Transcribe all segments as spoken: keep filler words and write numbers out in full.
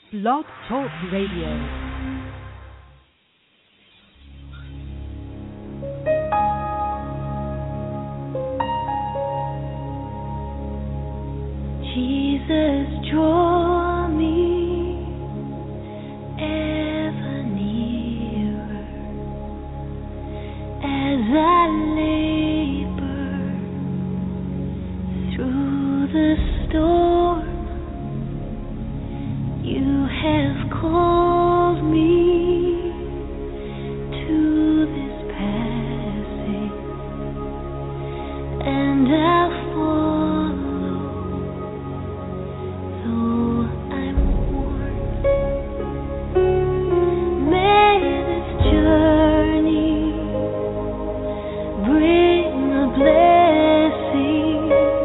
Blog Talk Radio. Jesus, draw me ever nearer as I labor through the storm. You have called me to this passing, and I'll follow. Though I'm worn, may this journey bring a blessing.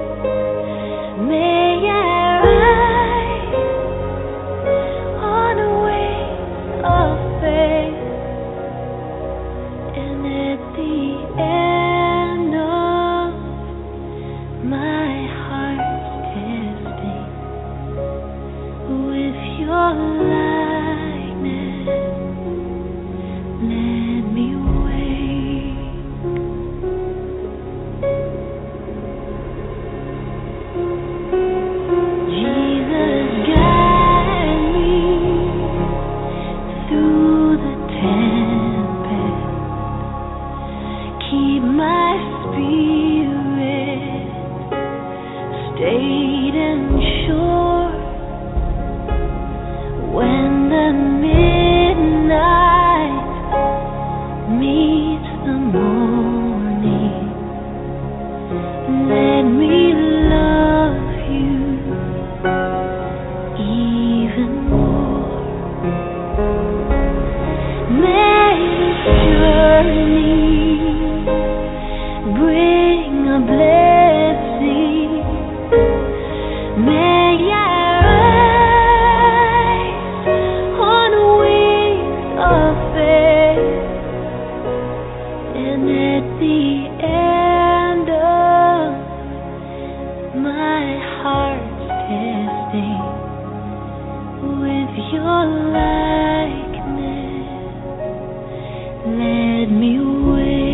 May I ride on wings of faith, and at the end of my heart's testing, with your likeness, let me wake. Jesus, guide me through the tempest. Keep my spirit stayed and sure. When the midnight meets the morning, let me love you even more. May this journey bring a blessing. May I rise on wings of faith, and at the end of my heart's testing, with your likeness, let me wake.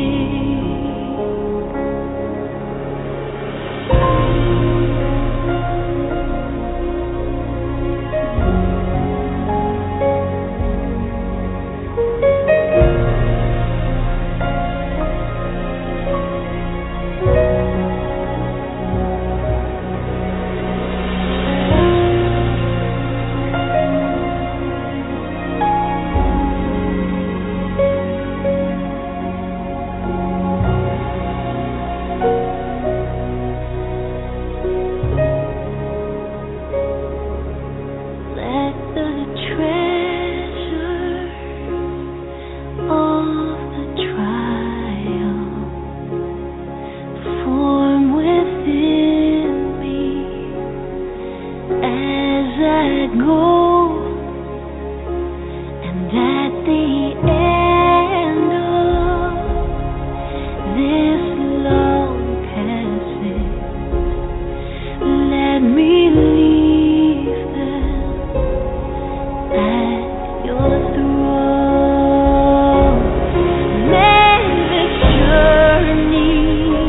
Let the treasure of the trial form within me as I go, and at the end of this long passage, let me leave them at your throne. May this journey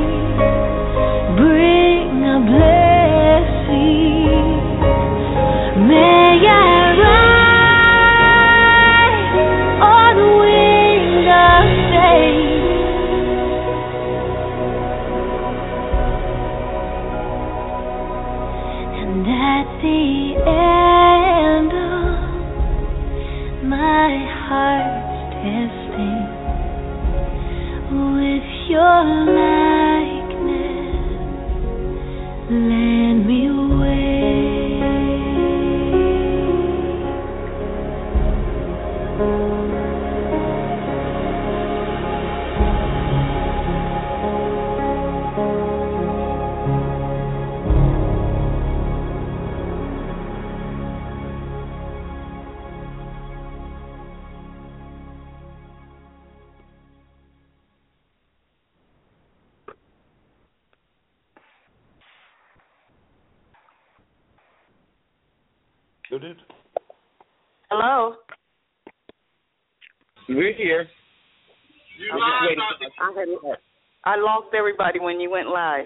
bring a blessing. May I ride on wings of faith, and at the end of my heart's testing, with your likeness, let me wake. Loaded. Hello. We're here. You I'm live, just waiting Doctor. for I, had, I lost everybody when you went live.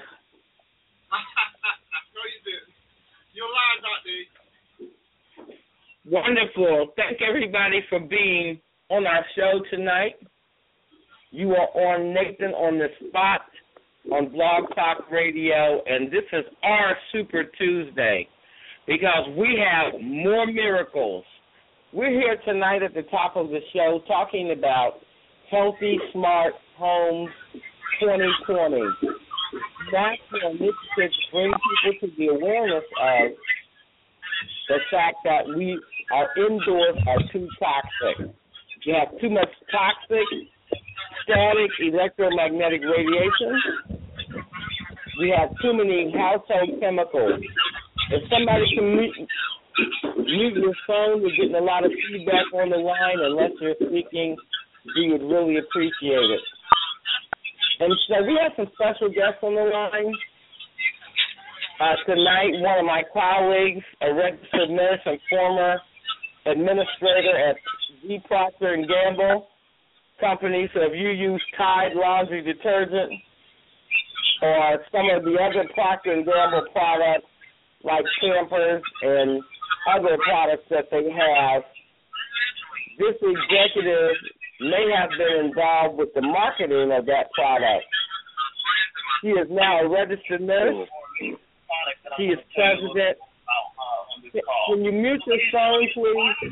No, you didn't. You're live, Doctor. Wonderful. Thank everybody for being on our show tonight. You are on Nathan on the Spot on Blog Talk Radio, and this is our Super Tuesday because we have more miracles. We're here tonight at the top of the show talking about Healthy Smart Homes twenty twenty. National initiative to bring people to the awareness of the fact that we our indoors are too toxic. We have too much toxic, static electromagnetic radiation. We have too many household chemicals. If somebody can mute, mute your phone, we're getting a lot of feedback on the line. Unless you're speaking, we would really appreciate it. And so we have some special guests on the line. Uh, tonight, one of my colleagues, a registered nurse and former administrator at Z. Procter and Gamble company. So if you use Tide laundry detergent or some of the other Procter and Gamble products like Pampers and other products that they have, this executive may have been involved with the marketing of that product. She is now a registered nurse. She is president. Can you mute your phone, please?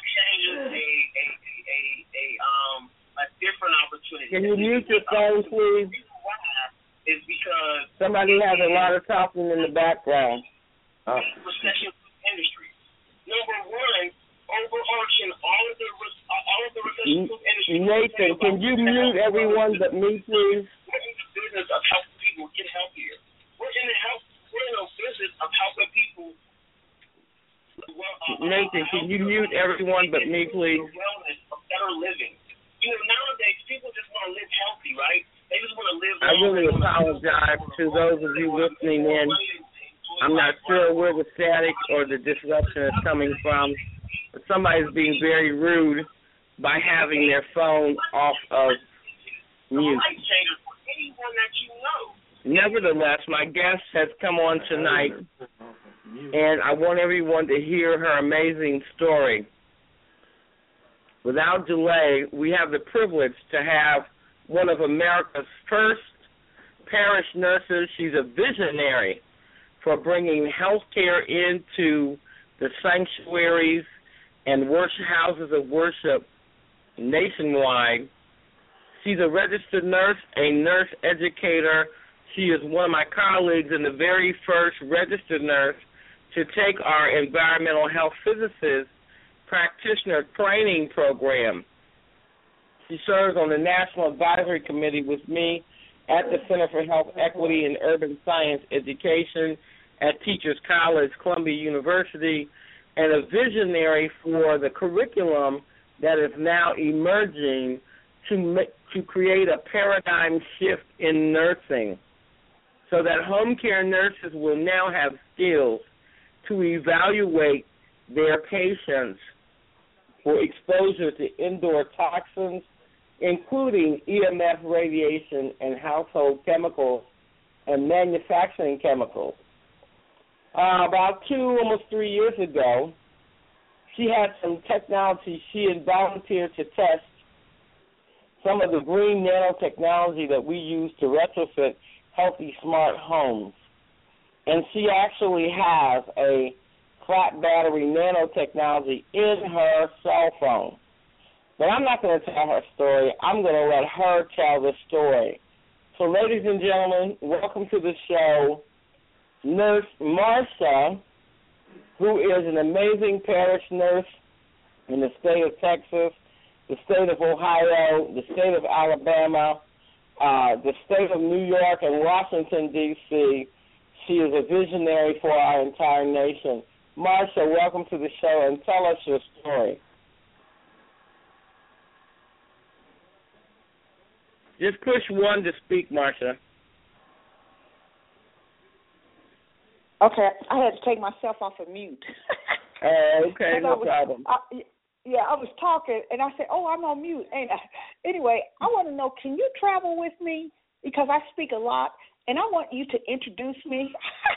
Can you mute your phone, please? Somebody has a lot of talking in the background. Uh. Number one, overarching all of the all of the recession-proof industry. Nathan, can you mute everyone but me, please? We're in the business of helping people get healthier. We're in the health. We're in the business of helping people. Well, uh, Nathan, can you mute everyone but me, please? Wellness, of better living. You know, nowadays people just want to live healthy, right? They just want to live. I really apologize to those of you listening in. I'm not sure where the static or the disruption is coming from, but somebody's being very rude by having their phone off of mute. Nevertheless, my guest has come on tonight, and I want everyone to hear her amazing story. Without delay, we have the privilege to have one of America's first parish nurses. She's a visionary for bringing health care into the sanctuaries and worship houses of worship nationwide. She's a registered nurse, a nurse educator. She is one of my colleagues and the very first registered nurse to take our environmental health physicist practitioner training program. She serves on the National Advisory Committee with me at the Center for Health Equity and Urban Science Education at Teachers College, Columbia University, and a visionary for the curriculum that is now emerging to make, to create a paradigm shift in nursing so that home care nurses will now have skills to evaluate their patients for exposure to indoor toxins, including E M F radiation and household chemicals and manufacturing chemicals. Uh, about two, almost three years ago, she had some technology she had volunteered to test some of the green nanotechnology that we use to retrofit healthy smart homes. And she actually has a flat battery nanotechnology in her cell phone. But I'm not going to tell her story. I'm going to let her tell the story. So, ladies and gentlemen, welcome to the show, Nurse Marsha, who is an amazing parish nurse in the state of Texas, the state of Ohio, the state of Alabama, uh, the state of New York, and Washington, D C She is a visionary for our entire nation. Marsha, welcome to the show, and tell us your story. Just push one to speak, Marsha. Okay, I had to take myself off of mute. Oh, okay, no was, problem. I, Yeah, I was talking, and I said, "Oh, I'm on mute." And uh, anyway, I want to know, can you travel with me because I speak a lot, and I want you to introduce me.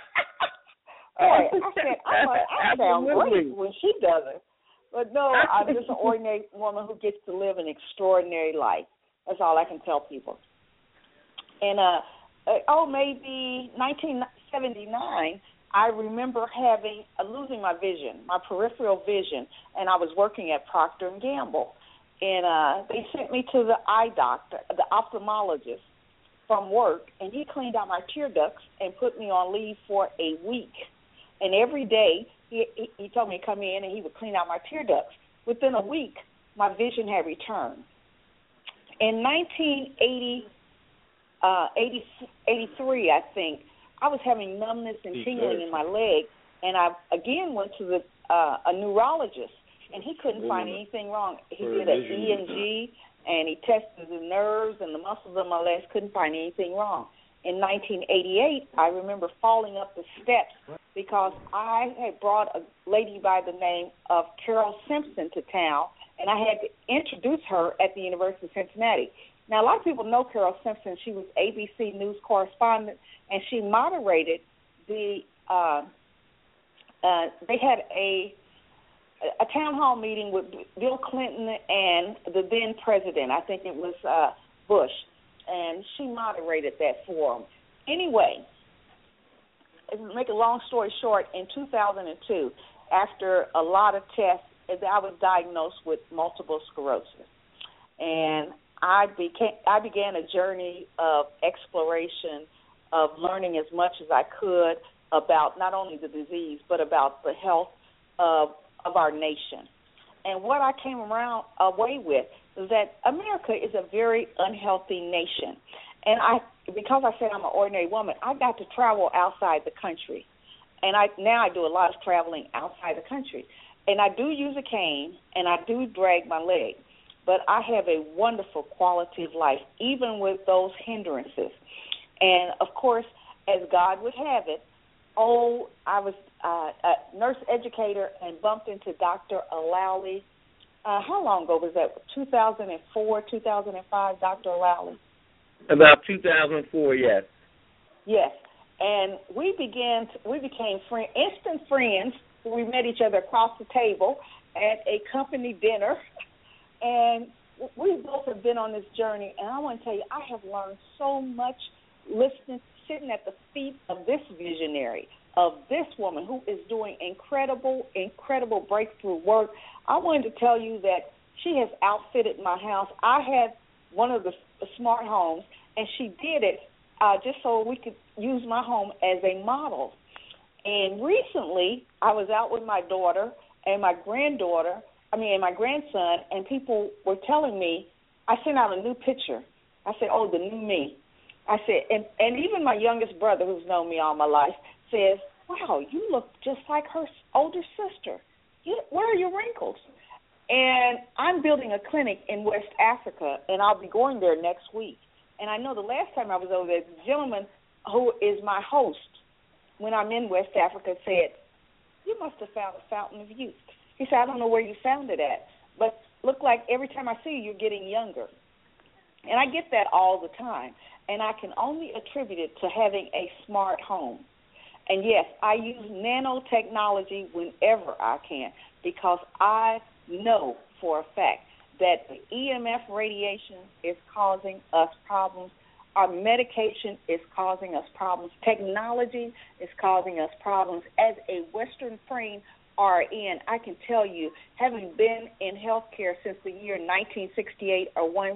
Boy, I said, I, must, I sound great when she does it. But no, I'm just an ordinary woman who gets to live an extraordinary life. That's all I can tell people. And, uh, uh oh, maybe nineteen seventy-nine, I remember having, uh, losing my vision, my peripheral vision, and I was working at Procter and Gamble. And uh, they sent me to the eye doctor, the ophthalmologist from work, and he cleaned out my tear ducts and put me on leave for a week. And every day he, he, he told me to come in and he would clean out my tear ducts. Within a week, my vision had returned. In nineteen eighty, uh, eighty, eighty-three, I think, I was having numbness and tingling in my leg, and I again went to the uh, a neurologist, and he couldn't find anything wrong. He did an E M G, and he tested the nerves and the muscles of my legs, couldn't find anything wrong. In nineteen eighty-eight, I remember falling up the steps because I had brought a lady by the name of Carol Simpson to town, and I had to introduce her at the University of Cincinnati. Now, a lot of people know Carol Simpson. She was A B C News correspondent, and she moderated the, uh, uh, they had a a town hall meeting with Bill Clinton and the then president. I think it was uh, Bush, and she moderated that forum. Anyway, to make a long story short, in two thousand two, after a lot of tests, I was diagnosed with multiple sclerosis. And I became I began a journey of exploration, of learning as much as I could about not only the disease, but about the health of, of our nation. And what I came around away with is that America is a very unhealthy nation. And I, because I said I'm an ordinary woman, I got to travel outside the country. And I now I do a lot of traveling outside the country. And I do use a cane, and I do drag my leg. But I have a wonderful quality of life, even with those hindrances. And, of course, as God would have it, oh, I was uh, a nurse educator and bumped into Doctor Alali. Uh, how long ago was that? two thousand four, two thousand five, Doctor Alali? About two thousand four, yes. Yes. And we began, to, we became friend, instant friends. We met each other across the table at a company dinner. And we both have been on this journey, and I want to tell you, I have learned so much listening, sitting at the feet of this visionary, of this woman who is doing incredible, incredible breakthrough work. I wanted to tell you that she has outfitted my house. I had one of the, the smart homes, and she did it uh, just so we could use my home as a model. And recently, I was out with my daughter and my granddaughter, I mean, and my grandson, and people were telling me, I sent out a new picture. I said, oh, the new me. I said, and, and even my youngest brother, who's known me all my life, says, wow, you look just like her older sister. You, where are your wrinkles? And I'm building a clinic in West Africa, and I'll be going there next week. And I know the last time I was over there, the gentleman who is my host when I'm in West Africa said, you must have found a fountain of youth. He said, I don't know where you found it at, but look like every time I see you, you're getting younger. And I get that all the time, and I can only attribute it to having a smart home. And, yes, I use nanotechnology whenever I can because I know for a fact that the E M F radiation is causing us problems. Our medication is causing us problems. Technology is causing us problems. As a Western trained R N, I can tell you, having been in healthcare since the year nineteen sixty-eight or one,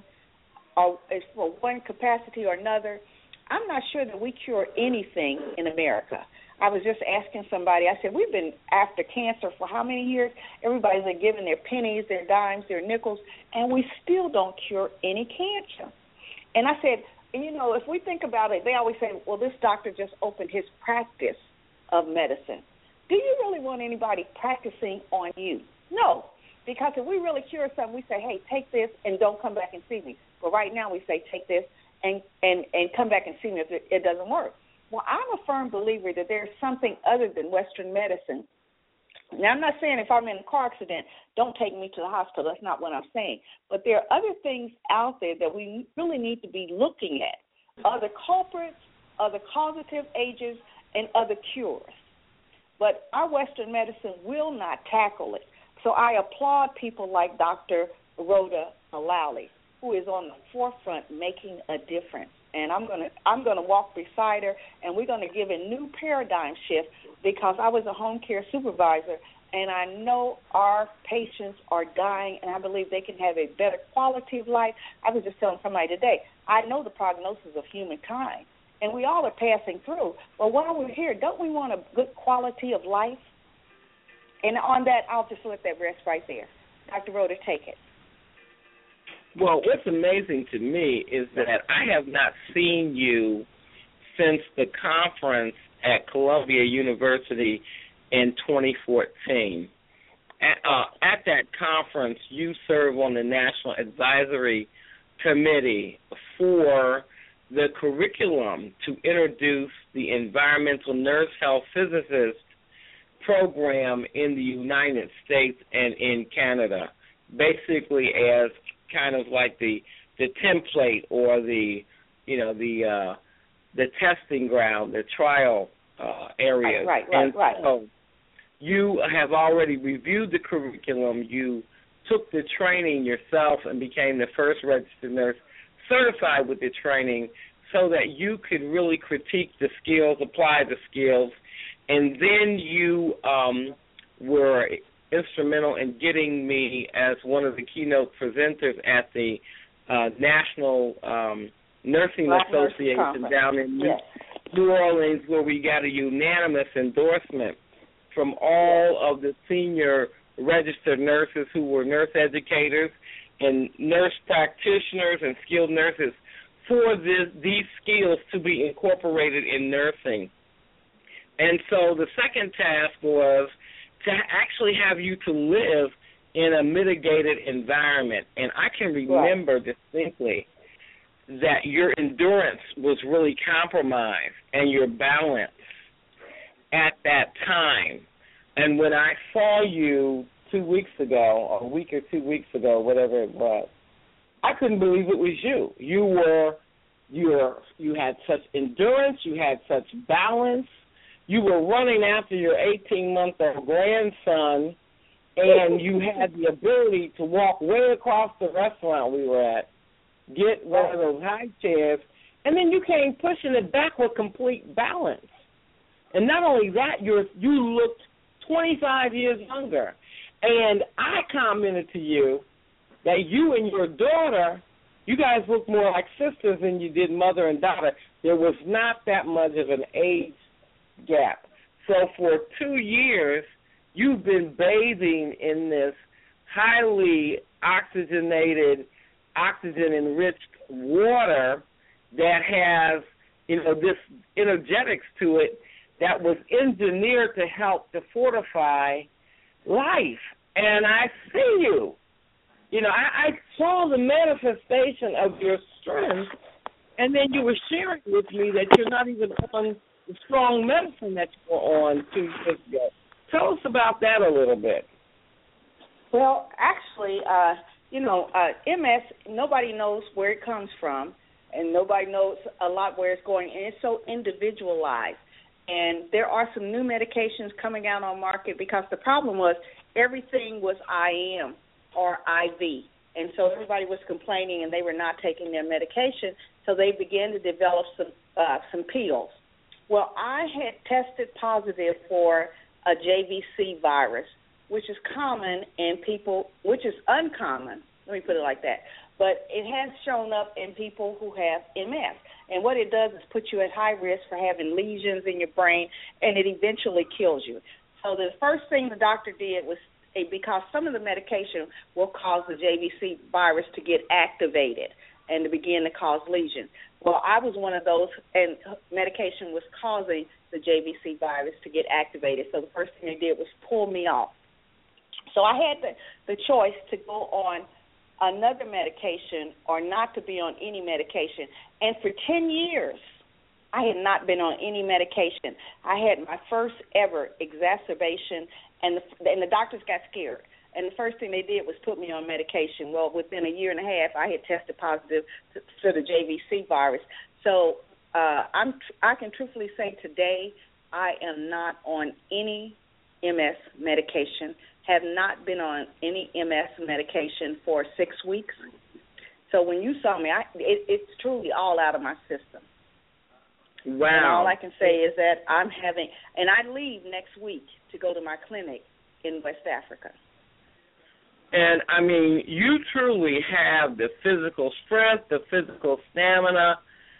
or for one capacity or another, I'm not sure that we cure anything in America. I was just asking somebody, I said, we've been after cancer for how many years? Everybody's been giving their pennies, their dimes, their nickels, and we still don't cure any cancer. And I said, you know, if we think about it, they always say, well, this doctor just opened his practice of medicine. Do you really want anybody practicing on you? No, because if we really cure something, we say, hey, take this and don't come back and see me. But right now we say, take this and, and, and come back and see me if it, it doesn't work. Well, I'm a firm believer that there's something other than Western medicine Now, I'm not saying if I'm in a car accident, don't take me to the hospital. That's not what I'm saying. But there are other things out there that we really need to be looking at. Other culprits, other causative agents, and other cures. But our Western medicine will not tackle it. So I applaud people like Doctor Rhoda Alali, who is on the forefront making a difference. And I'm gonna I'm gonna walk beside her, and we're gonna give a new paradigm shift, because I was a home care supervisor, and I know our patients are dying, and I believe they can have a better quality of life. I was just telling somebody today, I know the prognosis of humankind, and we all are passing through. But while we're here, don't we want a good quality of life? And on that, I'll just let that rest right there. Doctor Rhoda, take it. Well, what's amazing to me is that I have not seen you since the conference at Columbia University in twenty fourteen. At, uh, at that conference, you serve on the National Advisory Committee for the curriculum to introduce the Environmental Nurse Health Physicist program in the United States and in Canada, basically as kind of like the the template or the you know the uh, the testing ground, the trial uh, area. Right, right, and right. So you have already reviewed the curriculum. You took the training yourself and became the first registered nurse certified with the training, so that you could really critique the skills, apply the skills, and then you um, were instrumental in getting me as one of the keynote presenters at the uh, National um, Nursing Black Association Nurses down in yes. New Orleans, where we got a unanimous endorsement from all of the senior registered nurses who were nurse educators and nurse practitioners and skilled nurses for this, these skills to be incorporated in nursing. And so the second task was to actually have you to live in a mitigated environment. And I can remember right. distinctly that your endurance was really compromised and your balance at that time. And when I saw you two weeks ago, or a week or two weeks ago, whatever it was, I couldn't believe it was you. You were, you were, you had such endurance, you had such balance. You were running after your eighteen-month-old grandson, and you had the ability to walk way across the restaurant we were at, get one of those high chairs, and then you came pushing it back with complete balance. And not only that, you're, you looked twenty-five years younger. And I commented to you that you and your daughter, you guys look more like sisters than you did mother and daughter. There was not that much of an age gap. So for two years, you've been bathing in this highly oxygenated, oxygen-enriched water that has, you know, this energetics to it that was engineered to help to fortify life. And I see you. You know, I, I saw the manifestation of your strength, and then you were sharing with me that you're not even on the strong medicine that you were on two years ago. Tell us about that a little bit. Well, actually, uh, you know, uh, M S, nobody knows where it comes from, and nobody knows a lot where it's going, and it's so individualized. And there are some new medications coming out on market because the problem was everything was I M or I V. And so everybody was complaining and they were not taking their medication, so they began to develop some uh, some pills. Well, I had tested positive for a J V C virus, which is common in people, which is uncommon, let me put it like that, but it has shown up in people who have M S. And what it does is put you at high risk for having lesions in your brain, and it eventually kills you. So the first thing the doctor did was, because some of the medication will cause the J V C virus to get activated and to begin to cause lesions. Well, I was one of those, and medication was causing the J V C virus to get activated. So the first thing they did was pull me off. So I had the, the choice to go on another medication or not to be on any medication. And for ten years, I had not been on any medication. I had my first ever exacerbation, and the, and the doctors got scared. And the first thing they did was put me on medication. Well, within a year and a half, I had tested positive to, to the J V C virus. So uh, I'm I can truthfully say today I am not on any M S medication, have not been on any M S medication for six weeks. So when you saw me, I, it, it's truly all out of my system. Wow. And all I can say is that I'm having, and I leave next week to go to my clinic in West Africa. And, I mean, you truly have the physical strength, the physical stamina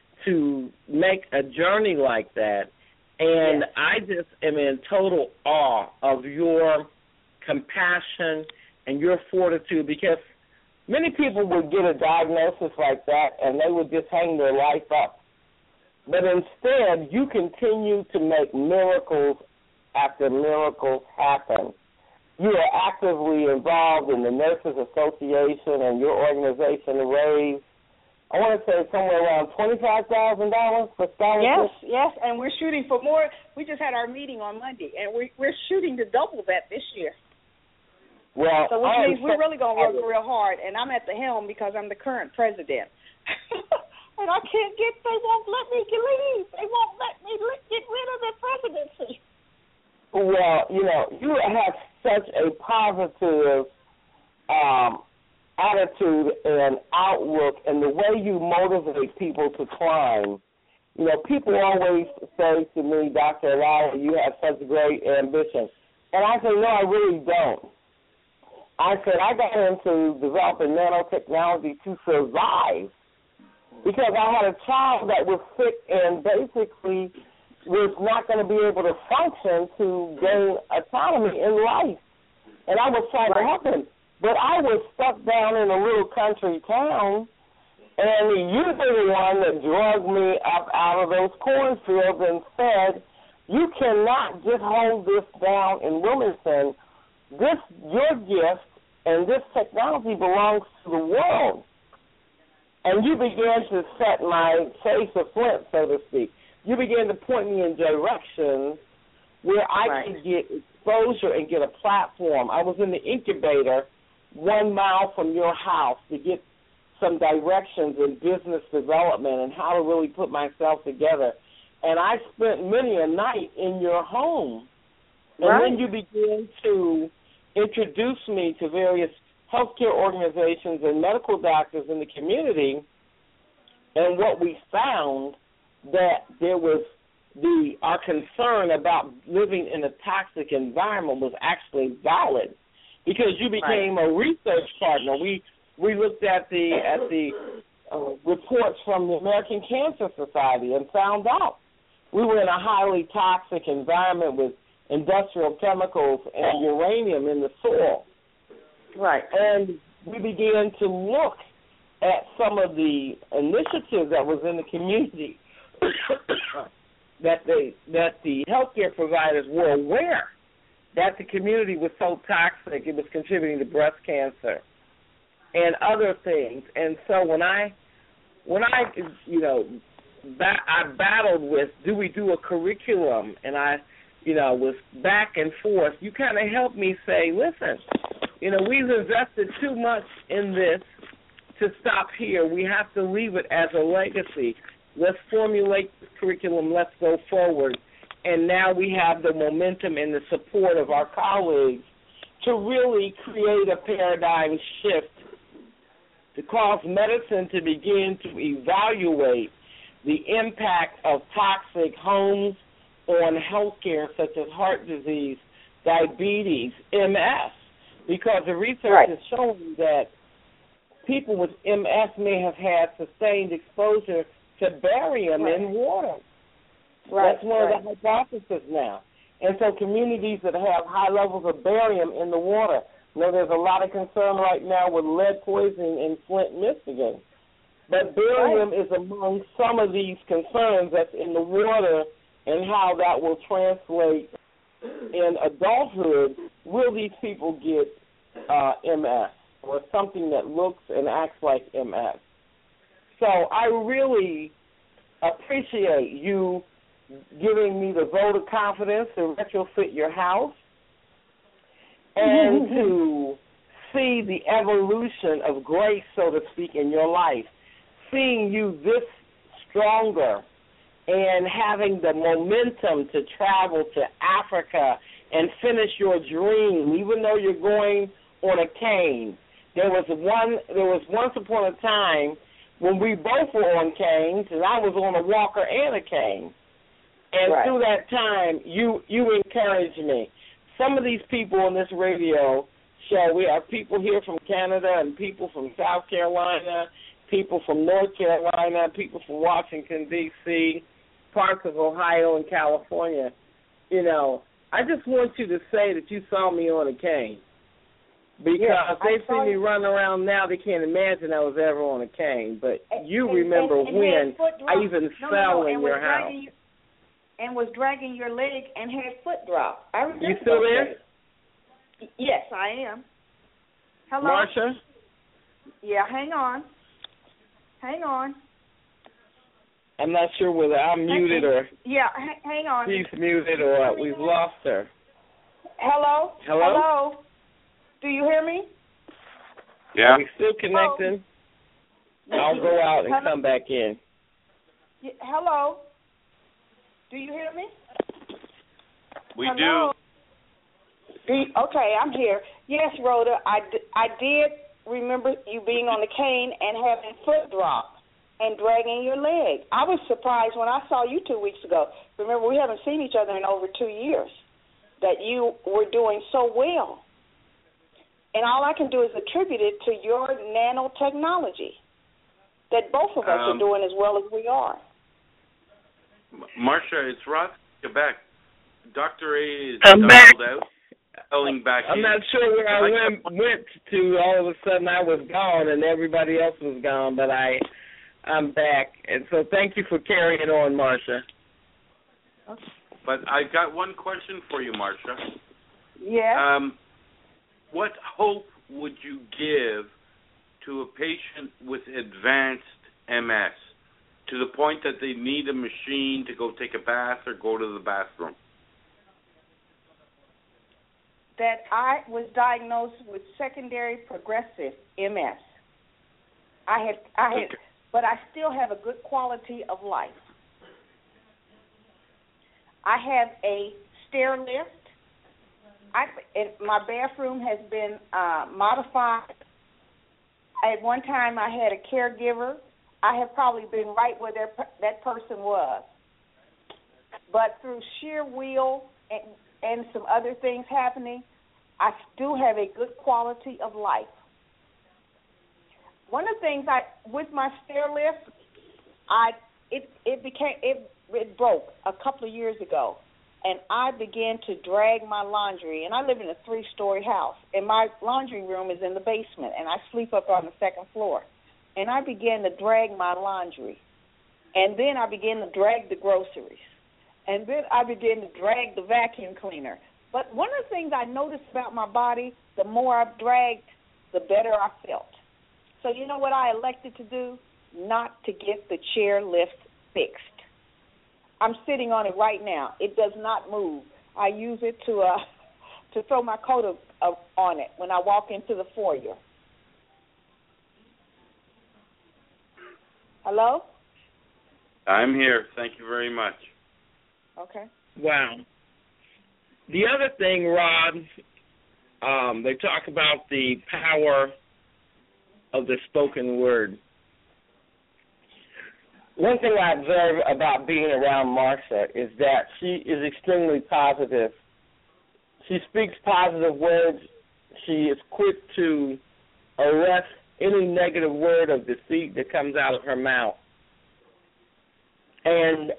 to make a journey like that. And yes. I just am in total awe of your compassion and your fortitude, because many people would get a diagnosis like that and they would just hang their life up. But instead, you continue to make miracles after miracles happen. You are actively involved in the Nurses Association, and your organization raised, I want to say, somewhere around twenty-five thousand dollars for scholarships. Yes, yes, and we're shooting for more. We just had our meeting on Monday, and we, we're shooting to double that this year. Well, so which I means we're really going to work it. real hard, and I'm at the helm because I'm the current president. And I can't get, they won't let me leave. They won't let me get rid of the presidency. Well, you know, you have such a positive um, attitude and outlook, and the way you motivate people to climb. You know, people always say to me, Doctor Lowry, you have such great ambition. And I say, no, I really don't. I said, I got into developing nanotechnology to survive because I had a child that was sick and basically was not going to be able to function to gain autonomy in life. And I was trying to help him. But I was stuck down in a little country town, and you were the one that drugged me up out of those cornfields and said, you cannot just hold this down in Wilmington. This, your gift and this technology belongs to the world. And you began to set my face aflint, so to speak. You began to point me in directions where I right. could get exposure and get a platform. I was in the incubator one mile from your house to get some directions in business development and how to really put myself together. And I spent many a night in your home. And right. then you began to introduce me to various healthcare organizations and medical doctors in the community. And what we found that there was the our concern about living in a toxic environment was actually valid, because you became right. a research partner. We we looked at the at the uh, reports from the American Cancer Society and found out we were in a highly toxic environment with industrial chemicals and uranium in the soil. Right. And we began to look at some of the initiatives that was in the community that they that the healthcare providers were aware that the community was so toxic it was contributing to breast cancer and other things. And so when I when I you know ba- I battled with, do we do a curriculum, and I you know was back and forth, you kind of helped me say, listen, you know, we've invested too much in this to stop here. We have to leave it as a legacy. Let's formulate this curriculum. Let's go forward. And now we have the momentum and the support of our colleagues to really create a paradigm shift to cause medicine to begin to evaluate the impact of toxic homes on healthcare, such as heart disease, diabetes, M S, because the research right. is showing that people with M S may have had sustained exposure to barium right. in water. Right. That's one right. of the hypotheses now. And so communities that have high levels of barium in the water, you know, there's a lot of concern right now with lead poisoning in Flint, Michigan. But barium right. is among some of these concerns that's in the water, and how that will translate in adulthood. Will these people get uh, M S or something that looks and acts like M S? So I really appreciate you giving me the vote of confidence to retrofit your house and to see the evolution of grace, so to speak, in your life. Seeing you this stronger and having the momentum to travel to Africa and finish your dream, even though you're going on a cane. There was one. There was once upon a time when we both were on canes, and I was on a walker and a cane. And right. through that time, you you encouraged me. Some of these people on this radio show, we have people here from Canada and people from South Carolina, people from North Carolina, people from Washington, D C, parts of Ohio and California. You know, I just want you to say that you saw me on a cane. Because yeah, they see me you. run around now, they can't imagine I was ever on a cane. But and, you and, remember and, and when I even no, fell no, no, in your house. You, and was dragging your leg and had foot drop. I remember you still there? Days. Yes, I am. Hello? Marsha? Yeah, hang on. Hang on. I'm not sure whether I'm muted or yeah, h- hang on. she's muted or we've lost her. Hello? Hello? Hello? Do you hear me? Yeah. Are we still connecting? Hello? I'll go out and Hello? come back in. Yeah, hello? Do you hear me? We hello? do. Okay, I'm here. Yes, Rhoda, I, d- I did remember you being on the cane and having foot drop and dragging your leg. I was surprised when I saw you two weeks ago. Remember, we haven't seen each other in over two years, that you were doing so well. And all I can do is attribute it to your nanotechnology, that both of us um, are doing as well as we are. Marsha, it's Ross, Quebec. Doctor A is I'm back. out, calling back I'm in. not sure where I went, went to. All of a sudden I was gone and everybody else was gone, but I, I'm back. And so thank you for carrying on, Marsha. But I got one question for you, Marsha. Yeah. Um, what hope would you give to a patient with advanced M S to the point that they need a machine to go take a bath or go to the bathroom? That I was diagnosed with secondary progressive M S. I had, I had, Okay. but I still have a good quality of life. I have a stair lift. I, it, my bathroom has been uh, modified. At one time, I had a caregiver. I have probably been right where that, that person was. But through sheer will and, and some other things happening, I do have a good quality of life. One of the things I, with my stair lift, I it it became it it broke a couple of years ago, and I began to drag my laundry. And I live in a three-story house, and my laundry room is in the basement, and I sleep up on the second floor. And I began to drag my laundry, and then I began to drag the groceries, and then I began to drag the vacuum cleaner. But one of the things I noticed about my body, the more I dragged, the better I felt. So you know what I elected to do? Not to get the chair lift fixed. I'm sitting on it right now. It does not move. I use it to uh, to throw my coat of, of, on it when I walk into the foyer. Hello? I'm here. Thank you very much. Okay. Wow. The other thing, Rod, um, they talk about the power of the spoken word. One thing I observe about being around Marsha is that she is extremely positive. She speaks positive words. She is quick to arrest any negative word of deceit that comes out of her mouth. And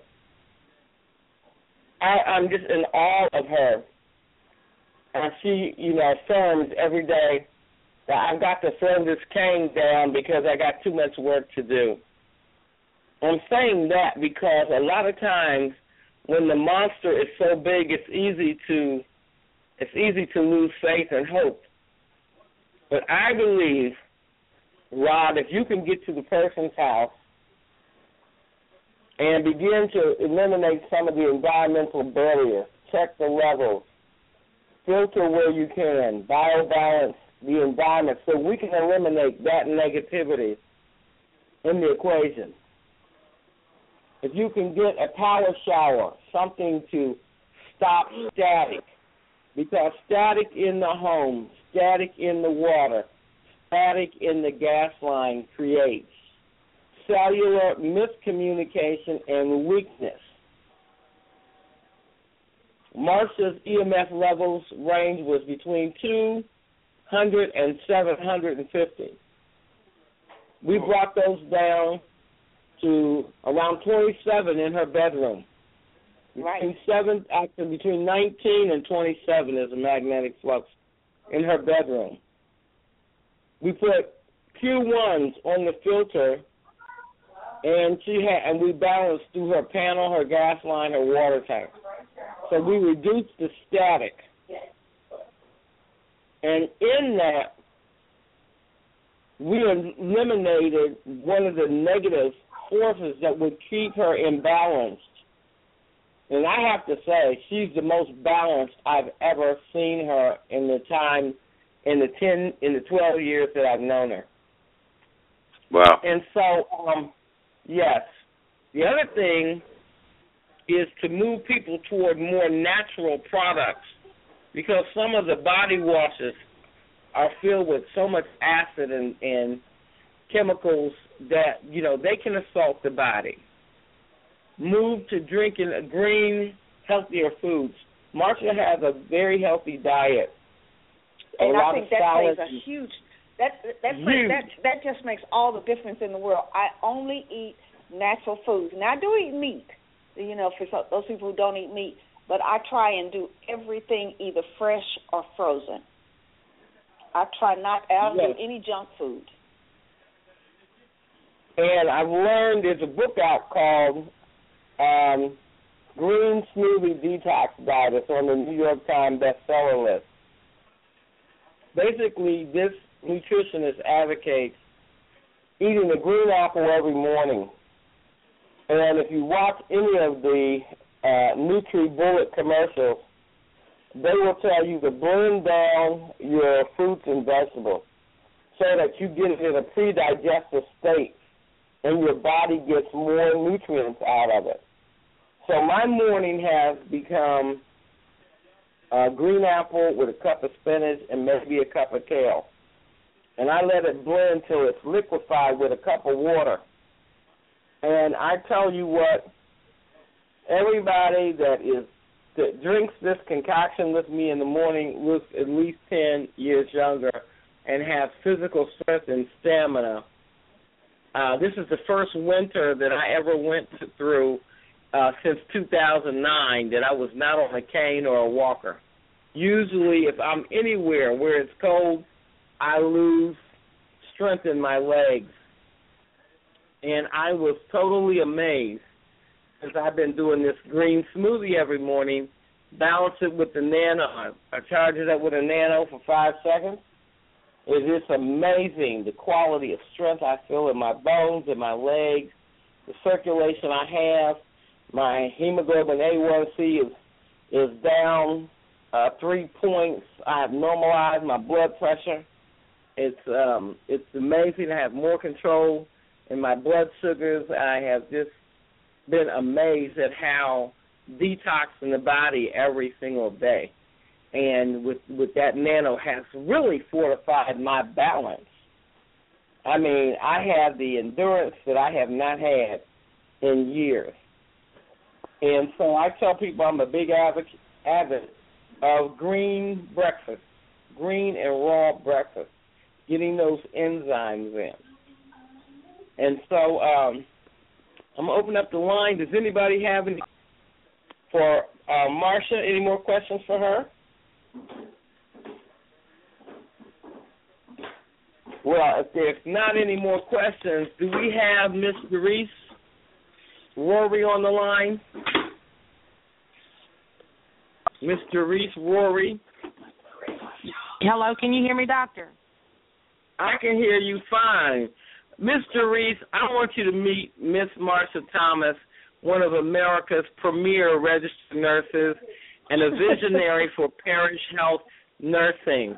I, I'm just in awe of her. And she, you know, affirms every day that I've got to throw this cane down because I got too much work to do. I'm saying that because a lot of times when the monster is so big, it's easy to it's easy to lose faith and hope. But I believe, Rod, if you can get to the person's house and begin to eliminate some of the environmental barriers. Check the levels. Filter where you can. Biobalance the environment so we can eliminate that negativity in the equation. If you can get a power shower, something to stop static, because static in the home, static in the water, static in the gas line creates cellular miscommunication and weakness. Marsha's E M F levels range was between two hundred and seven hundred fifty. We brought those down to around twenty-seven in her bedroom. Right. Between seven, actually between nineteen and twenty-seven is a magnetic flux in her bedroom. We put Q ones on the filter, and she had, and we balanced through her panel, her gas line, her water tank. So we reduced the static. And in that, we eliminated one of the negative forces that would keep her imbalanced. And I have to say, she's the most balanced I've ever seen her in the time, in the ten, in the twelve years that I've known her. Wow. And so, um, yes. The other thing is to move people toward more natural products, because some of the body washes are filled with so much acid and, and chemicals that, you know, they can assault the body. Move to drinking green, healthier foods. Marsha has a very healthy diet. And a I lot think of that salads. plays a huge that that Huge. plays, that that just makes all the difference in the world. I only eat natural foods. Now I do eat meat, you know, for so, those people who don't eat meat, but I try and do everything either fresh or frozen. I try not I don't Yes. do any junk food. And I've learned there's a book out called um, Green Smoothie Detox Diet. It's on the New York Times bestseller list. Basically, this nutritionist advocates eating a green apple every morning. And if you watch any of the uh, NutriBullet commercials, they will tell you to blend down your fruits and vegetables so that you get it in a pre-digested state and your body gets more nutrients out of it. So my morning has become a green apple with a cup of spinach and maybe a cup of kale. And I let it blend till it's liquefied with a cup of water. And I tell you what, everybody that is that drinks this concoction with me in the morning looks at least ten years younger and have physical strength and stamina. Uh, this is the first winter that I ever went through uh, since two thousand nine that I was not on a cane or a walker. Usually if I'm anywhere where it's cold, I lose strength in my legs. And I was totally amazed because I've been doing this green smoothie every morning, balance it with the nano. I, I charge it up with a nano for five seconds. It is amazing the quality of strength I feel in my bones, in my legs, the circulation I have. My hemoglobin A one C is is down uh, three points. I have normalized my blood pressure. It's um, it's amazing. I have more control in my blood sugars. I have just been amazed at how detoxing the body every single day. And with with that nano has really fortified my balance. I mean, I have the endurance that I have not had in years. And so I tell people I'm a big advocate, advocate of green breakfast, green and raw breakfast, getting those enzymes in. And so um, I'm going to open up the line. Does anybody have any for uh, Marsha? Any more questions for her? Well, if there's not any more questions, do we have Mister Reese Rory on the line? Mister Reese Rory? Hello, can you hear me, Doctor? I can hear you fine. Mister Reese, I want you to meet Miss Marsha Thomas. one of America's premier registered nurses and a visionary for parish health nursing.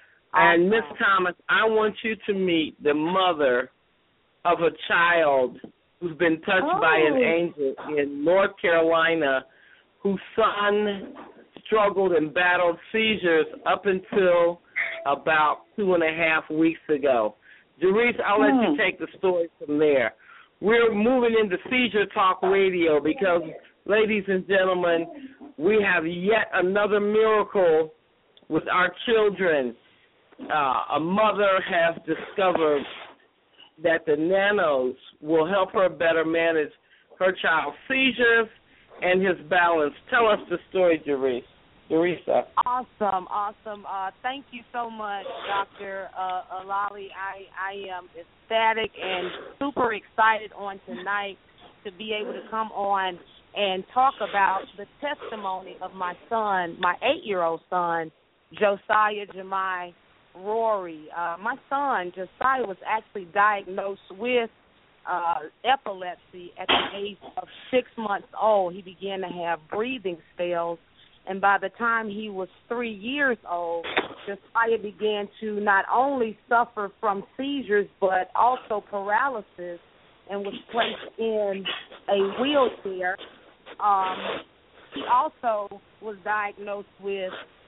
And Miss Thomas, I want you to meet the mother of a child who's been touched oh. by an angel in North Carolina, whose son struggled and battled seizures up until about two and a half weeks ago. Jerice, I'll let hmm. you take the story from there. We're moving into Seizure Talk Radio because, ladies and gentlemen, we have yet another miracle with our children. Uh, a mother has discovered that the nanos will help her better manage her child's seizures and his balance. Tell us the story, Jerice. Jerisa. Awesome, awesome. Uh, thank you so much, Doctor Uh, Alali. I, I am ecstatic and super excited on tonight to be able to come on and talk about the testimony of my son, my eight-year-old son, Josiah Jemai Rory. Uh, my son, Josiah, was actually diagnosed with uh, epilepsy at the age of six months old. He began to have breathing spells. And by the time he was three years old, Josiah began to not only suffer from seizures but also paralysis and was placed in a wheelchair. Um, he also was diagnosed with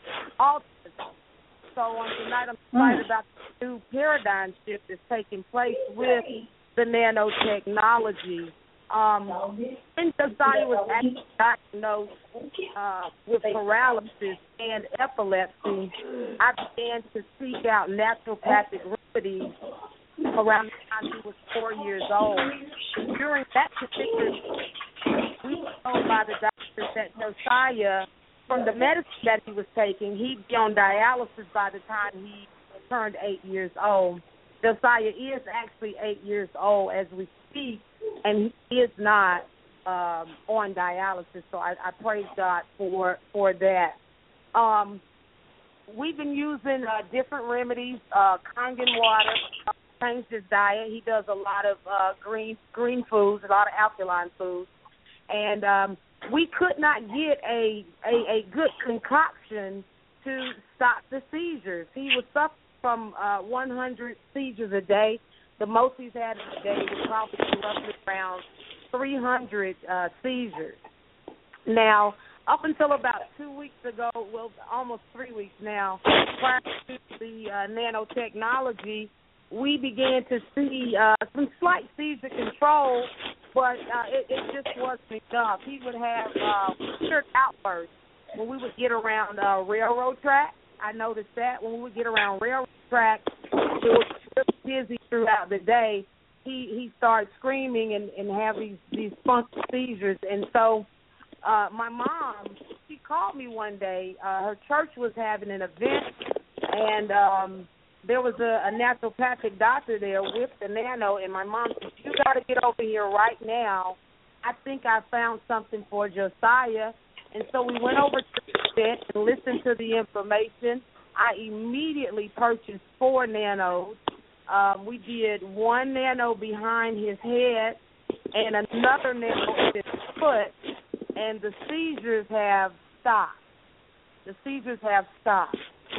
autism. So on tonight I'm excited about the new paradigm shift that's taking place with the nanotechnology. Um, when Josiah was actually diagnosed uh, with paralysis and epilepsy, I began to seek out naturopathic remedies around the time he was four years old. During that particular time, we were told by the doctor that Josiah, from the medicine that he was taking, he'd be on dialysis by the time he turned eight years old. Josiah is actually eight years old as we speak, and he is not um, on dialysis, so I, I praise God for for that. Um, we've been using uh, different remedies, uh, Kangen water, uh, changed his diet. He does a lot of uh, green green foods, a lot of alkaline foods, and um, we could not get a, a, a good concoction to stop the seizures. He was suffering from uh, one hundred seizures a day. The most he's had in a day was probably roughly around three hundred uh, seizures. Now, up until about two weeks ago, well, almost three weeks now, prior to the uh, nanotechnology, we began to see uh, some slight seizure control, but uh, it, it just wasn't enough. He would have uh, weird outbursts when we would get around uh, railroad tracks. I noticed that when we would get around railroad tracks, it was really busy throughout the day. He he started screaming and, and have these, these funky seizures. And so uh, my mom, she called me one day. Uh, her church was having an event, and um, there was a, a naturopathic doctor there with the nano, and my mom said, you got to get over here right now. I think I found something for Josiah. And so we went over to the event and listened to the information. I immediately purchased four nanos. Um, we did one nano behind his head and another nano at his foot, and the seizures have stopped. The seizures have stopped.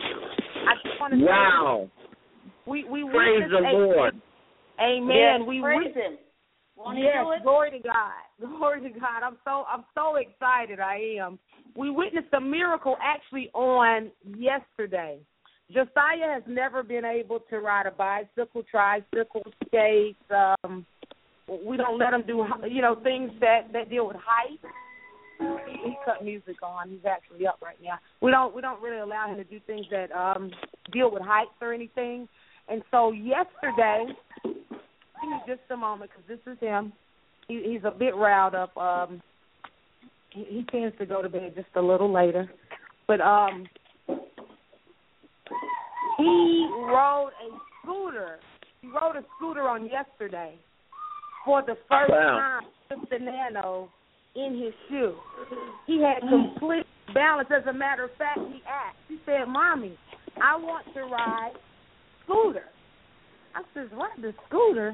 I just want to wow. say we we praise the a, Lord. Amen. Yes, we praise Him. Yes, glory to God. Glory to God. I'm so I'm so excited. I am. We witnessed a miracle actually on yesterday. Josiah has never been able to ride a bicycle, tricycle, skates. Um, we don't let him do, you know, things that, that deal with height. He cut music on. He's actually up right now. We don't we don't really allow him to do things that um, deal with heights or anything. And so yesterday. Give me just a moment, because this is him. He, he's a bit riled up. Um, he, he tends to go to bed just a little later. But um, he rode a scooter. He rode a scooter on yesterday for the first wow. time with the nano in his shoe. He had complete balance. As a matter of fact, he asked. He said, Mommy, I want to ride scooter. I says, ride the scooter?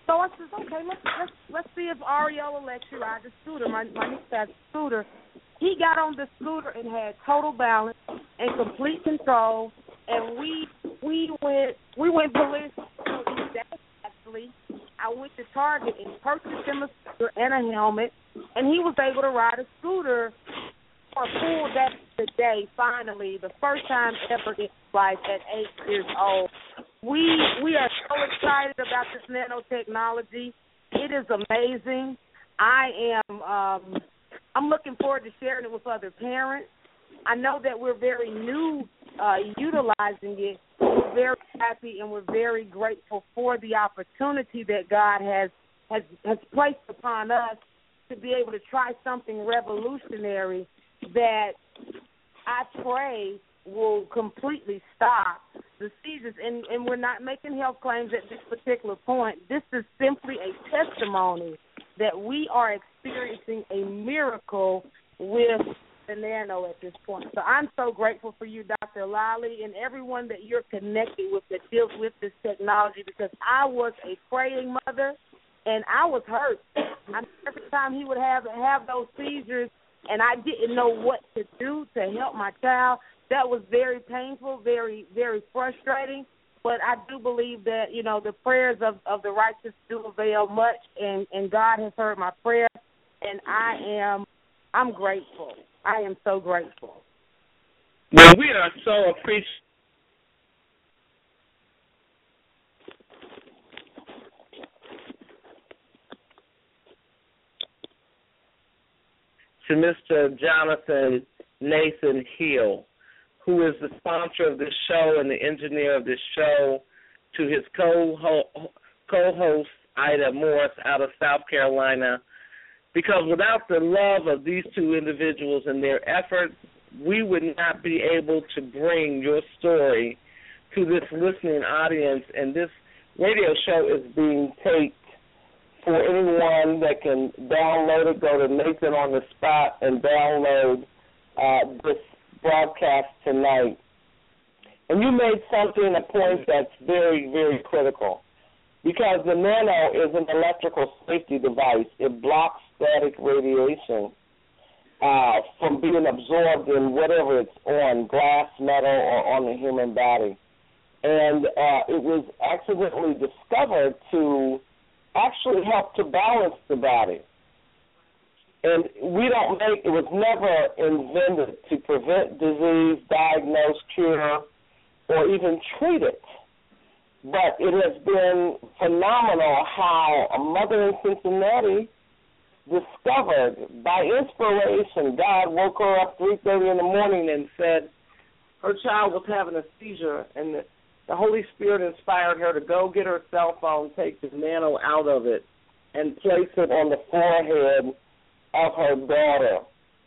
So I said, okay, let's let's let's see if Ariel will let you ride the scooter. My my niece has a scooter. He got on the scooter and had total balance and complete control. And we we went we went ballistic. Actually, I went to Target and purchased him a scooter and a helmet, and he was able to ride a scooter for a full day today. Finally, the first time ever in his life at eight years old. We we are so excited about this nanotechnology. It is amazing. I am um, I'm looking forward to sharing it with other parents. I know that we're very new uh, utilizing it. We're very happy and we're very grateful for the opportunity that God has has has placed upon us to be able to try something revolutionary that I pray will completely stop the seizures. And, and we're not making health claims at this particular point. This is simply a testimony that we are experiencing a miracle with the nano at this point. So I'm so grateful for you, Doctor Lally, and everyone that you're connected with that deals with this technology, because I was a praying mother, and I was hurt. I mean, every time he would have have those seizures, and I didn't know what to do to help my child, that was very painful, very, very frustrating. But I do believe that, you know, the prayers of, of the righteous do avail much, and, and God has heard my prayer, and I am, I'm grateful. I am so grateful. Well, we are so appreciative to Mister Jonathan Nathan Hill, who is the sponsor of this show and the engineer of this show, to his co-ho- co-host, Ida Morris, out of South Carolina, because without the love of these two individuals and their efforts, we would not be able to bring your story to this listening audience. And this radio show is being taped for anyone that can download it. Go to Nathan on the Spot and download uh, this broadcast tonight. And you made something, a point that's very, very critical, because the nano is an electrical safety device. It blocks static radiation uh, from being absorbed in whatever it's on, glass, metal, or on the human body. And uh, it was accidentally discovered to actually help to balance the body. And we don't make, it was never invented to prevent disease, diagnose, cure, or even treat it. But it has been phenomenal how a mother in Cincinnati discovered, by inspiration, God woke her up three thirty in the morning and said her child was having a seizure, and the, the Holy Spirit inspired her to go get her cell phone, take the nano out of it, and place it on the forehead of her daughter.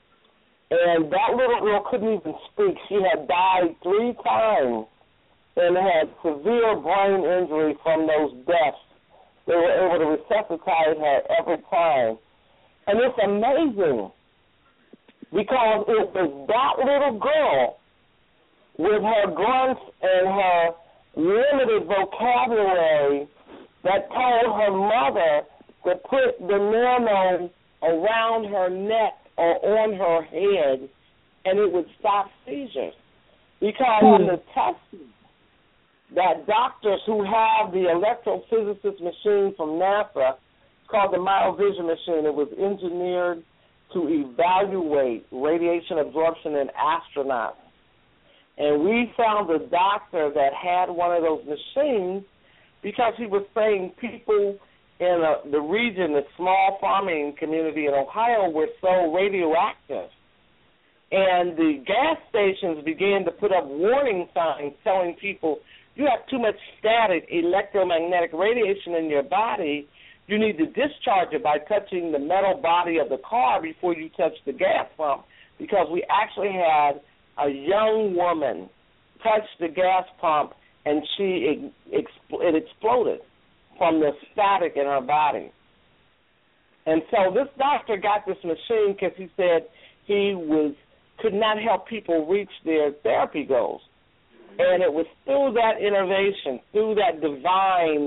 And that little girl couldn't even speak. She had died three times and had severe brain injury from those deaths. They were able to resuscitate her every time. And it's amazing because it was that little girl with her grunts and her limited vocabulary that told her mother to put the nano around her neck or on her head, and it would stop seizures. Because in the testing that doctors who have the electrophysicist machine from NASA, called the MyoVision machine, it was engineered to evaluate radiation absorption in astronauts. And we found a doctor that had one of those machines because he was saying people in a, the region, the small farming community in Ohio, were so radioactive. And the gas stations began to put up warning signs telling people, you have too much static electromagnetic radiation in your body. You need to discharge it by touching the metal body of the car before you touch the gas pump, because we actually had a young woman touch the gas pump and she it exploded from the static in her body. And so this doctor got this machine because he said he was could not help people reach their therapy goals. And it was through that innovation, through that divine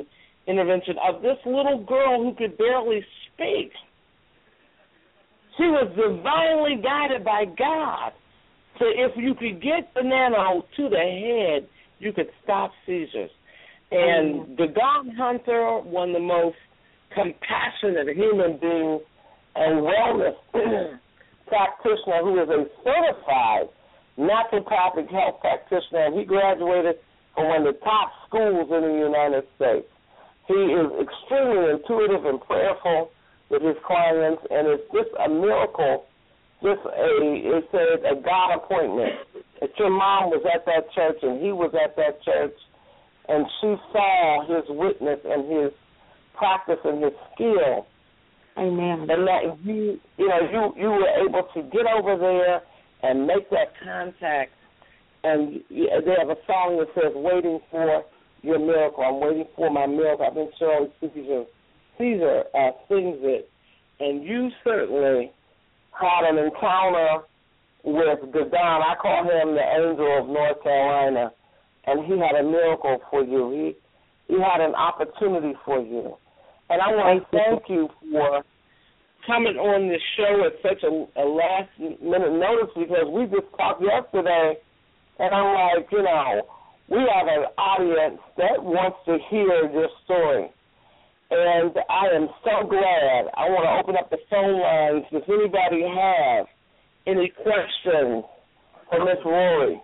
intervention of this little girl who could barely speak. She was divinely guided by God. So if you could get the nano to the head, you could stop seizures. And the God Hunter, one of the most compassionate human beings and wellness practitioner who is a certified naturopathic health practitioner, and he graduated from one of the top schools in the United States. He is extremely intuitive and prayerful with his clients, and it's just a miracle, just a, it's a, a God appointment. If your mom was at that church and he was at that church, and she saw his witness and his practice and his skill, amen, and that you, you know, you, you were able to get over there and make that contact, and they have a song that says, waiting for your miracle. I'm waiting for my miracle. I think Shirley Caesar, Caesar uh, sings it, and you certainly had an encounter with Gadon. I call him the angel of North Carolina, and he had a miracle for you. He, he had an opportunity for you. And I want to thank you for coming on this show at such a, a last-minute notice, because we just talked yesterday, and I'm like, you know, we have an audience that wants to hear your story. And I am so glad. I want to open up the phone lines. Does anybody have any questions for Miss Rory?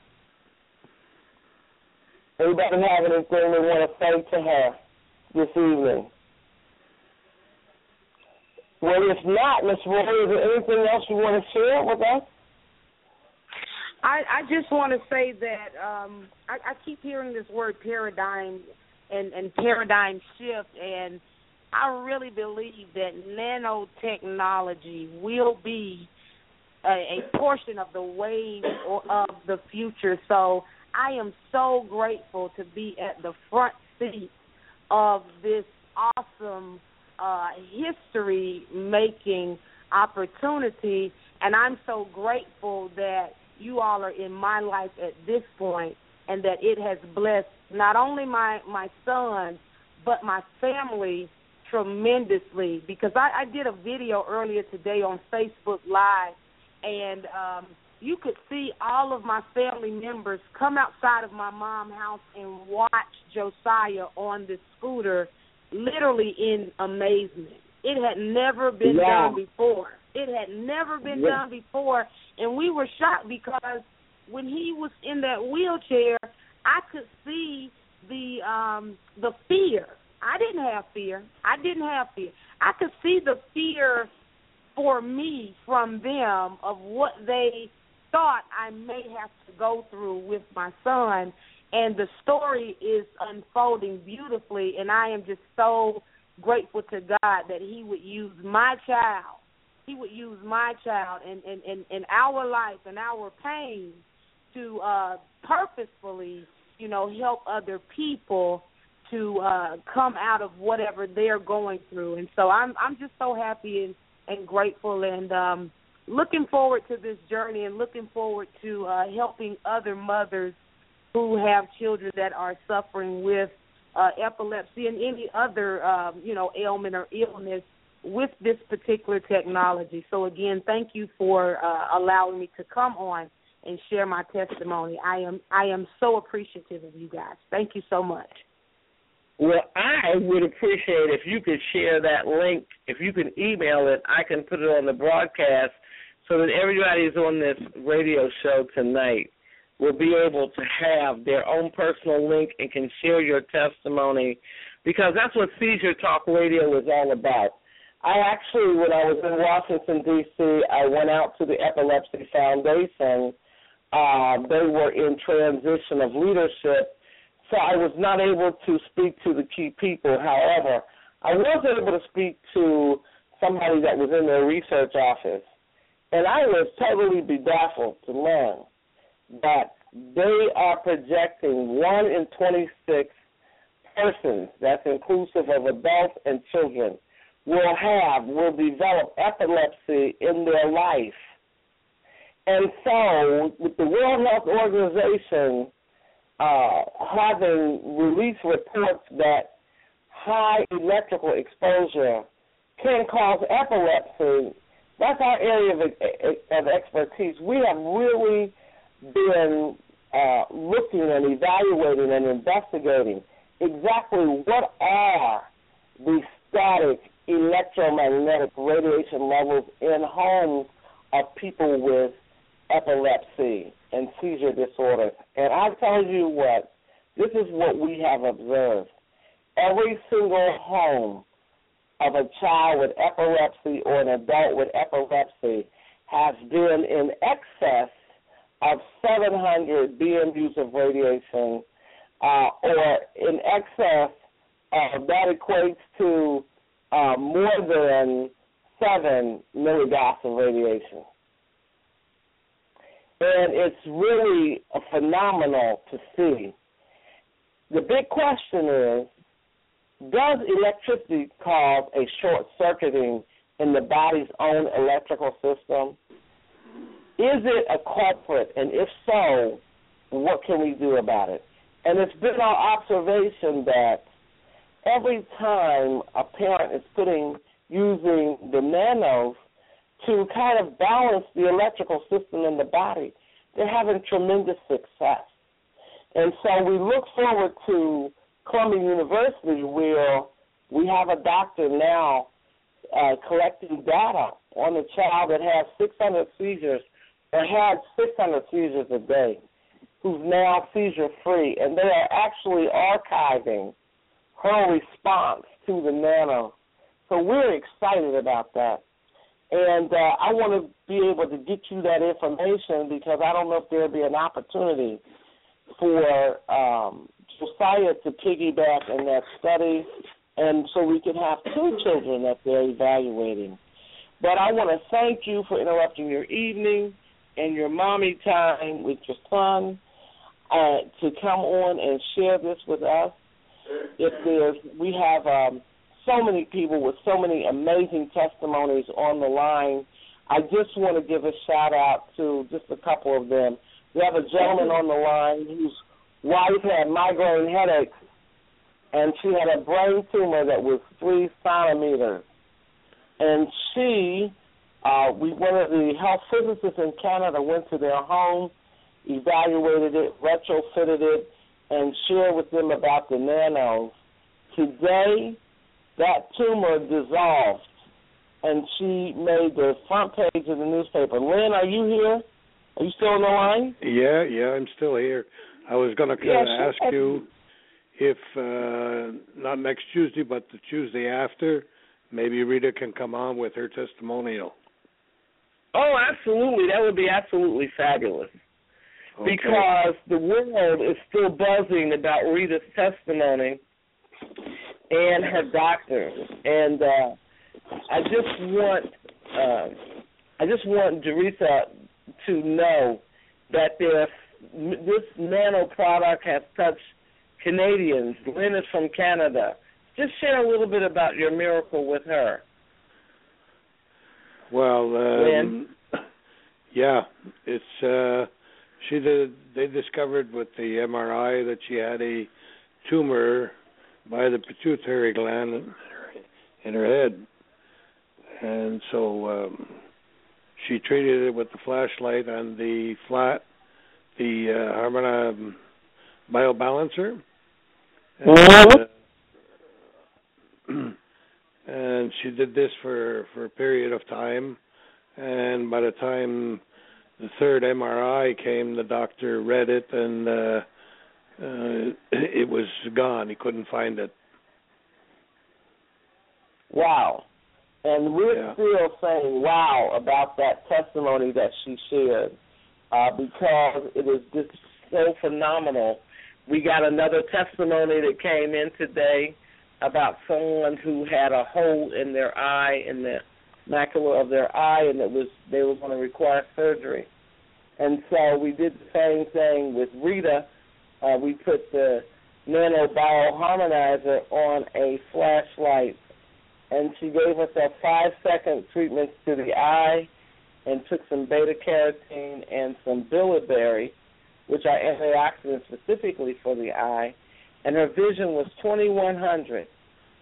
Anybody have anything they want to say to her this evening? Well, if not, Miss Rory, is there anything else you want to share with us? I, I just want to say that um, I, I keep hearing this word paradigm and, and paradigm shift, and I really believe that nanotechnology will be a, a portion of the wave or of the future. So I am so grateful to be at the front seat of this awesome uh, history-making opportunity, and I'm so grateful that you all are in my life at this point, and that it has blessed not only my, my son, but my family tremendously, because I, I did a video earlier today on Facebook Live, and um, you could see all of my family members come outside of my mom's house and watch Josiah on the scooter, literally in amazement. It had never been yeah. done before. It had never been yeah. done before, and we were shocked because when he was in that wheelchair, I could see the um, the fear. I didn't have fear. I didn't have fear. I could see the fear for me from them of what they thought I may have to go through with my son, and the story is unfolding beautifully, and I am just so grateful to God that he would use my child. He would use my child and, and, and, and our life and our pain to uh, purposefully, you know, help other people to uh, come out of whatever they're going through. And so I'm I'm just so happy and, and grateful and um, looking forward to this journey and looking forward to uh, helping other mothers who have children that are suffering with uh, epilepsy and any other, um, you know, ailment or illness with this particular technology. So, again, thank you for uh, allowing me to come on and share my testimony. I am I am so appreciative of you guys. Thank you so much. Well, I would appreciate if you could share that link. If you can email it, I can put it on the broadcast so that everybody who's on this radio show tonight will be able to have their own personal link and can share your testimony, because that's what Seizure Talk Radio is all about. I actually, when I was in Washington, D C, I went out to the Epilepsy Foundation. Uh, they were in transition of leadership, so I was not able to speak to the key people. However, I was able to speak to somebody that was in their research office, and I was totally bedazzled to learn that they are projecting one in twenty-six persons, that's inclusive of adults and children, will have, will develop epilepsy in their life. And so, with the World Health Organization uh, having released reports that high electrical exposure can cause epilepsy. That's our area of, of expertise. We have really been uh, looking and evaluating and investigating exactly what are the static electromagnetic radiation levels in homes of people with epilepsy and seizure disorder. And I tell you what, this is what we have observed. Every single home of a child with epilepsy or an adult with epilepsy has been in excess of seven hundred B M Us of radiation, uh, or in excess of, that equates to uh, more than seven milligauss of radiation. And it's really phenomenal to see. The big question is, does electricity cause a short-circuiting in the body's own electrical system? Is it a culprit? And if so, what can we do about it? And it's been our observation that every time a parent is putting, using the nanos to kind of balance the electrical system in the body, they're having tremendous success. And so we look forward to Columbia University, where we have a doctor now uh, collecting data on a child that has six hundred seizures, or had six hundred seizures a day, who's now seizure-free, and they are actually archiving her response to the nano. So we're excited about that. And uh, I want to be able to get you that information because I don't know if there will be an opportunity for um, Josiah to piggyback in that study, and so we can have two children that they're evaluating. But I want to thank you for interrupting your evening and your mommy time with your son uh, to come on and share this with us. If there's, we have um, so many people with so many amazing testimonies on the line. I just want to give a shout-out to just a couple of them. We have a gentleman on the line whose wife had migraine headaches, and she had a brain tumor that was three centimeters. And she, uh, we one of the health physicists in Canada went to their home, evaluated it, retrofitted it, and shared with them about the nanos. Today, that tumor dissolved, and she made the front page of the newspaper. Lynn, are you here? Are you still on the line? Yeah, yeah, I'm still here. I was going to kind of yes, ask you if, uh, not next Tuesday, but the Tuesday after, maybe Rita can come on with her testimonial. Oh, absolutely. That would be absolutely fabulous. Okay. Because the world is still buzzing about Rita's testimony and her doctors. And uh, I just want uh, I just want Jerisa to know that there, this nano product has touched Canadians. Lynn is from Canada. Just share a little bit about your miracle with her. Well, um, yeah, it's uh, she did. They discovered with the M R I that she had a tumor by the pituitary gland in her, in her head, and so um, she treated it with the flashlight and the flat, the uh, Harmona biobalancer. And, uh, and she did this for, for a period of time, and by the time the third M R I came, the doctor read it, and uh, uh, it was gone. He couldn't find it. Wow. And we're yeah. still saying wow about that testimony that she shared uh, because it is just so phenomenal. We got another testimony that came in today about someone who had a hole in their eye, in the macula of their eye, and it was they were going to require surgery. And so we did the same thing with Rita. Uh, we put the nano bioharmonizer on a flashlight, and she gave us a five-second treatment to the eye and took some beta-carotene and some bilberry, which are antioxidants specifically for the eye, and her vision was twenty-one hundred.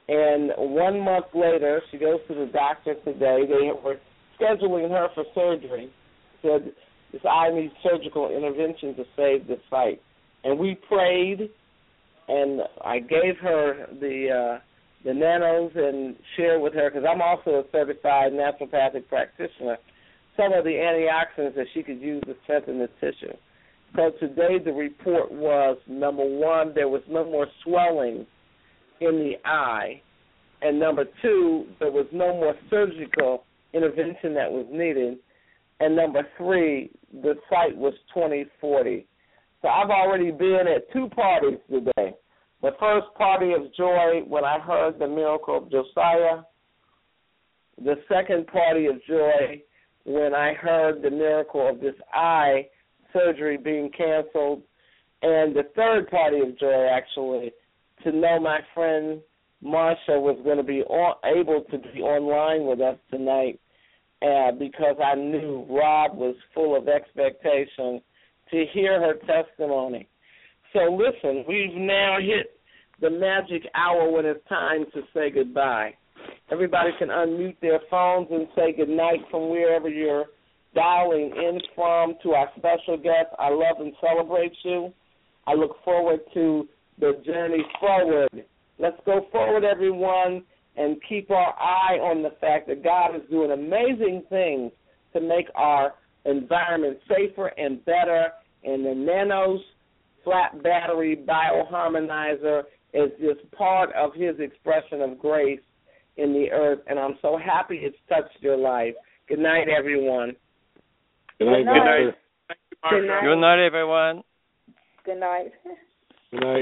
And one month later, she goes to the doctor today. They were scheduling her for surgery. Said, this eye needs surgical intervention to save the sight. And we prayed, and I gave her the uh, the nanos and shared with her, because I'm also a certified naturopathic practitioner, some of the antioxidants that she could use to strengthen the tissue. So today the report was, number one, there was no more swelling in the eye, and number two, there was no more surgical intervention that was needed, and number three, the sight was twenty forty. So I've already been at two parties today. The first party of joy when I heard the miracle of Josiah, the second party of joy when I heard the miracle of this eye surgery being canceled, and the third party of joy, actually, to know my friend Marsha was going to be on, able to be online with us tonight uh, because I knew Rob was full of expectation to hear her testimony. So listen, we've now hit the magic hour when it's time to say goodbye. Everybody can unmute their phones and say goodnight from wherever you're dialing in from. To our special guest, I love and celebrate you. I look forward to the journey forward. Let's go forward, everyone, and keep our eye on the fact that God is doing amazing things to make our environment safer and better, and the Nanos flat battery bioharmonizer is just part of his expression of grace in the earth, and I'm so happy it's touched your life. Good night, everyone. Good night. Good night. Good night. Good night, everyone. Good night. Good night.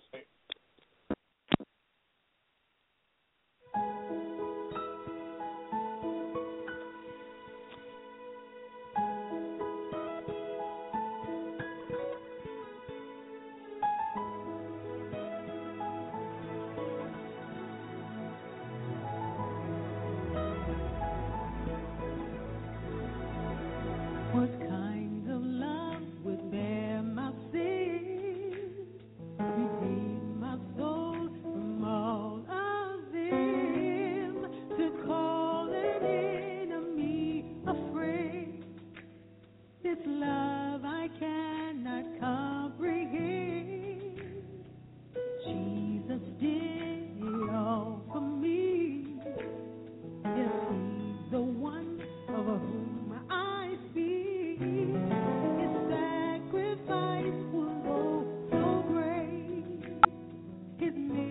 What kind of love would bear my sin? Redeem my soul from all of them, to call an enemy a friend. This love I cannot comprehend. Jesus did it all for me. Yes, he's the one of whom I speak. His sacrifice was oh so great. His